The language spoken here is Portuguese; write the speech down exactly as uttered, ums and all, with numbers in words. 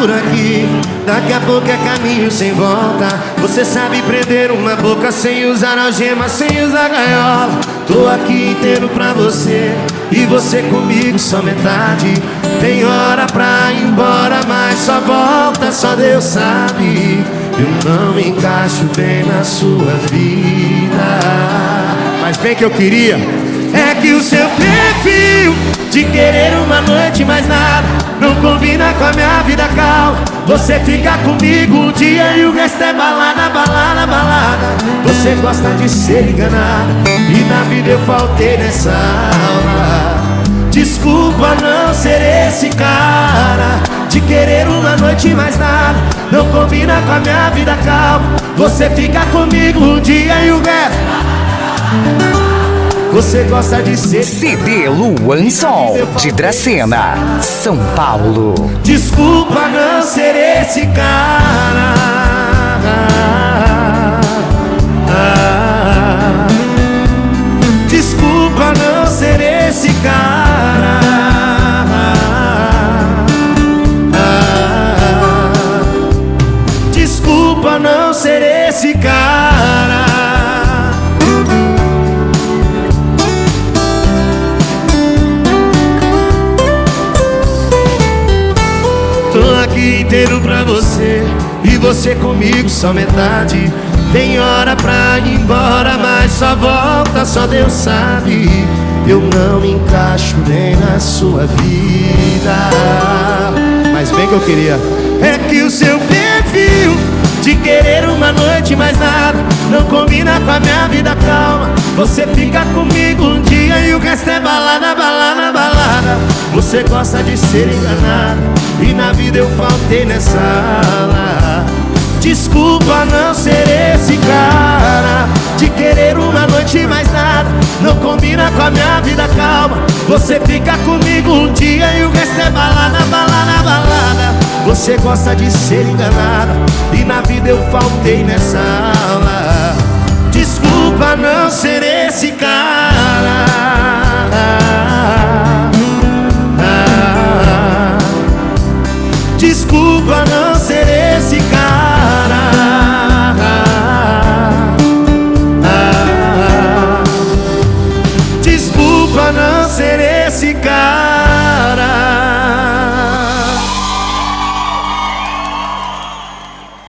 por aqui. Daqui a pouco é caminho sem volta. Você sabe prender uma boca sem usar algema, sem usar gaiola. Tô aqui inteiro pra você e você comigo só metade. Tem hora pra ir embora, mas só volta, só Deus sabe. Eu não me encaixo bem na sua vida. Mas bem que eu queria é que o seu perfil de querer uma noite mais nada não combina com a minha vida calma. Você fica comigo um dia e o resto é balada, balada, balada. Você gosta de ser enganada e na vida eu faltei nessa aula. Desculpa não ser esse cara de querer uma noite mais nada não combina com a minha vida calma. Você fica comigo um dia e o resto. Você gosta de ser C D Luan Sol de Dracena, São Paulo. Desculpa não ser esse cara. Desculpa não ser esse cara. Desculpa não ser esse cara. Tô aqui inteiro pra você e você comigo só metade. Tem hora pra ir embora, mas só volta, só Deus sabe. Eu não me encaixo nem na sua vida. Mas bem que eu queria é que o seu perfil de querer uma noite mais nada não combina com a minha vida calma. Você fica comigo um dia e o resto é balada, balada, balada. Você gosta de ser enganada e na vida eu faltei nessa aula. Desculpa não ser esse cara de querer uma noite mais nada não combina com a minha vida calma. Você fica comigo um dia e o resto é balada, balada, balada. Você gosta de ser enganada e na vida eu faltei nessa aula. Desculpa não ser esse cara. Desculpa não